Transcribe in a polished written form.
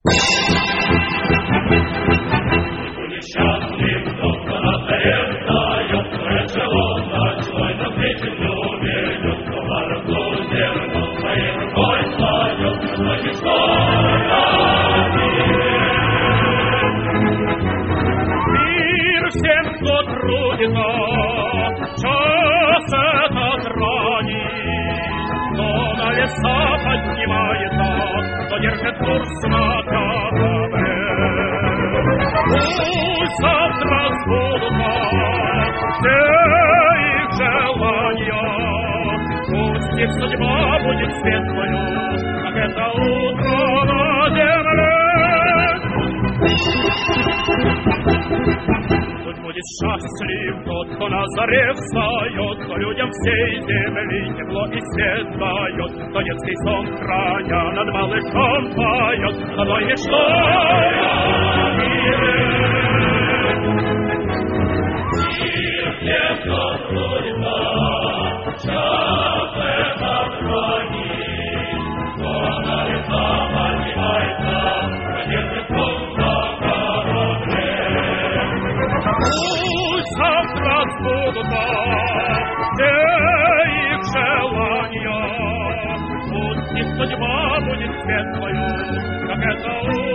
Час этот ранний, кто на леса поднимается, кто держит курс на корабле. Пусть завтра сбудутся все их желания, пусть их судьба будет светлою, как это утро на земле. Будет счастлив тот, кто на заре встает, кто людям всей земли тепло и свет дает, кто детский сон храня над малышом поет, одной мечтой о мире. Мир всем, кто трудится, час этот ранний, кто на леса поднимается, продержит солнце. Пусть завтра сбудутся все их желания, пусть их судьба будет светлою, как это